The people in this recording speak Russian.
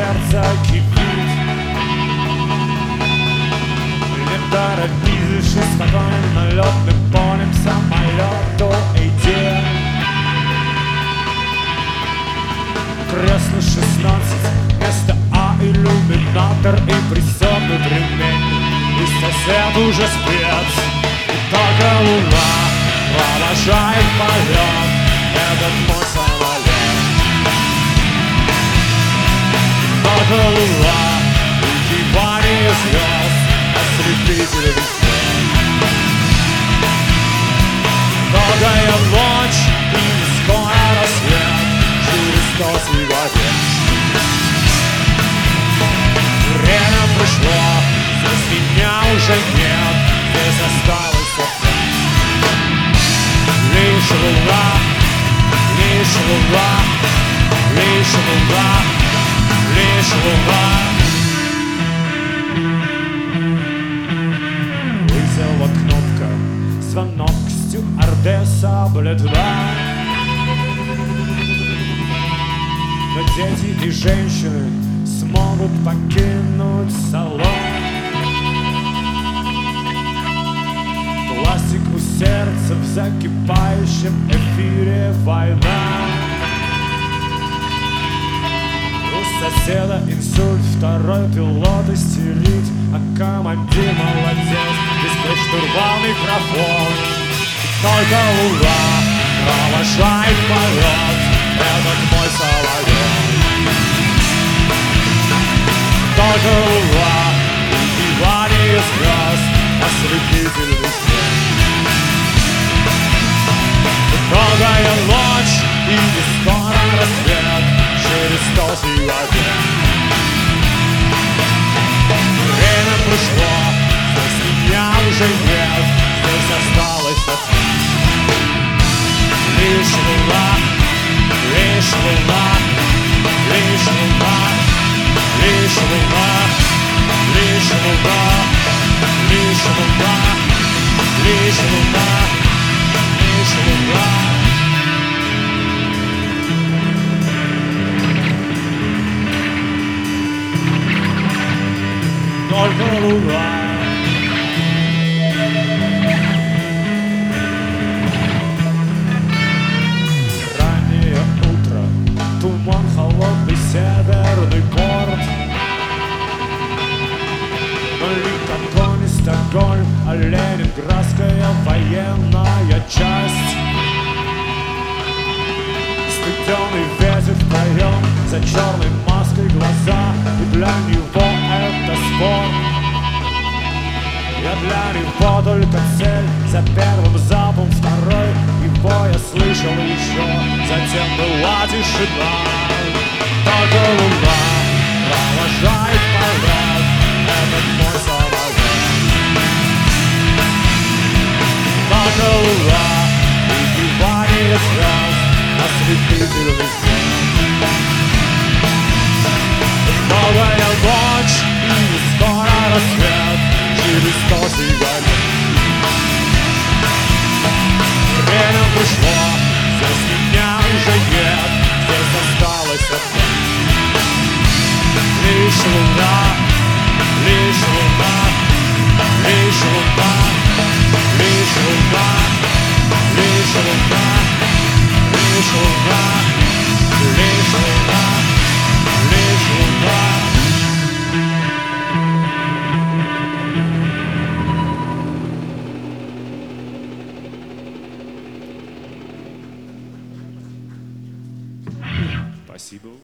сердце кипит. Не торопись, спокойно летным полем самолету иди. Кресло 16, место А, иллюминатор и пристегнут ремень. И сосед уже спец, и только луна провожает полет этот мой самолет. Только луна, укипание звезд, ослепитель весен. Долгая ночь и скоро рассвет, через 100 сигарет. Время пришло, здесь меня уже нет, здесь осталось одно. Лишь луна, лишь луна, лишь луна, лишь луна. Вызова кнопка, звонок, стюардесса, бледна. Но дети и женщины смогут покинуть салон. Пластик у сердца в закипающем эфире война. У соседа инсульт, второй пилот истерит, а командир молодец, без штурвал микрофон. И только луна провожает полет этот мой самолет. Только луна, убивание звезд, ослепительный свет. Долгая ночь и скоро рассвет, через 100 сигарет. Время пришло, здесь меня уже нет, здесь осталось одно. Лишь луна, лишь луна, лишь луна, лишь луна, лишь луна, лишь луна, лишь луна, лишь луна. Только луна. Раннее утро, туман, холодный северный порт. Лиссабон и Стокгольм, а Ленинградская военная часть. Студеный ветер в проем, за черной маской глаза, и для него это спорт. Я для него только цель, за первым залпом второй, его я слышал еще, затем была тишина. Только луна провожает полет этот мой самолет. Только луна, убивание звезд, ослепительный свет. Новая ночь и скоро рассвет, через 100 сигарет. Время пришло, здесь меня уже нет, здесь осталось одно. Лишь луна, лишь луна, лишь луна, лишь луна, лишь луна, лишь луна, лишь луна, лишь луна. Спасибо.